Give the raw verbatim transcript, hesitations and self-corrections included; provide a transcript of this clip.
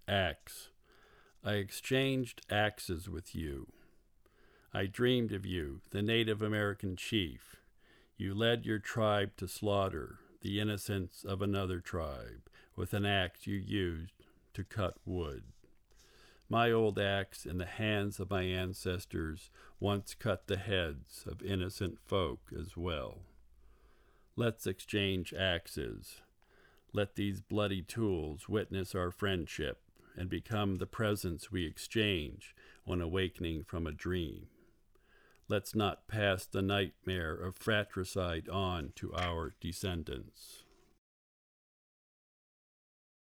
Axe. I exchanged axes with you. I dreamed of you, the Native American chief. You led your tribe to slaughter the innocents of another tribe with an axe you used to cut wood. My old axe in the hands of my ancestors once cut the heads of innocent folk as well. Let's exchange axes. Let these bloody tools witness our friendship and become the presents we exchange when awakening from a dream. Let's not pass the nightmare of fratricide on to our descendants.